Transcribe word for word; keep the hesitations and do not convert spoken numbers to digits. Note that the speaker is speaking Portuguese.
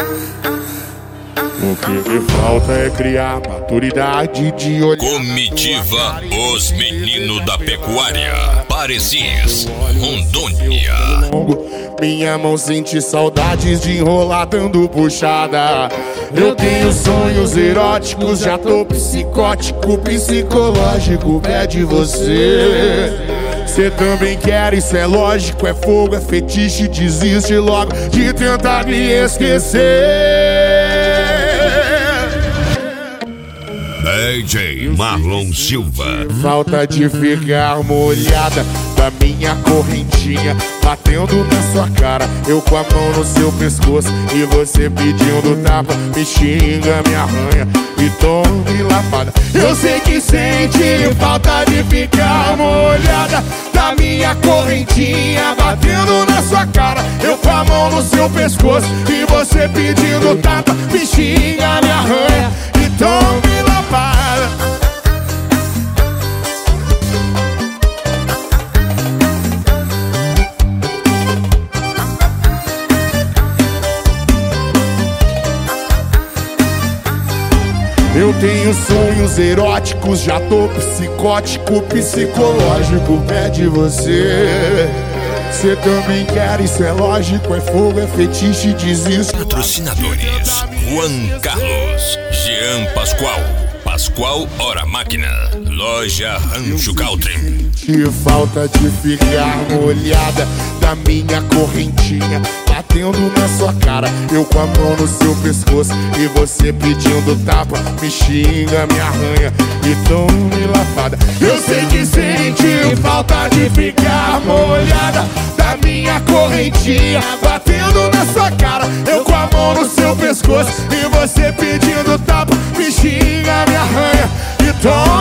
O que me falta é criar maturidade de olhar. Comitiva Os Meninos da Pecuária, Parecis, Rondônia. Minha mão sente saudades de enrolar dando puxada. Eu tenho sonhos eróticos, já tô psicótico, psicológico, pede você. Cê também quer, isso é lógico, é fogo, é fetiche, desiste logo de tentar me esquecer. D J Marlon Silva. Falta de ficar molhada da minha correntinha batendo na sua cara, eu com a mão no seu pescoço e você pedindo tapa, me xinga, me arranha e tome lavada. Eu sei que sente falta de ficar molhada da minha correntinha batendo na sua cara, eu com a mão no seu pescoço e você pedindo tapa, me xinga, me arranha e tome lavada. Eu tenho sonhos eróticos, já tô psicótico, psicológico, pede você. Cê também quer, isso é lógico, é fogo, é fetiche, desiste. Patrocinadores: Juan Carlos, Jean Pascoal, Pascoal Hora Máquina, Loja Rancho Caltrim. Que falta de ficar molhada da minha correntinha batendo na sua cara, eu com a mão no seu pescoço e você pedindo tapa, me xinga, me arranha e tome lavada. Eu sei que sente falta de ficar molhada da minha correntinha batendo na sua cara, eu com a mão no seu pescoço e você pedindo tapa, me xinga, me arranha e tome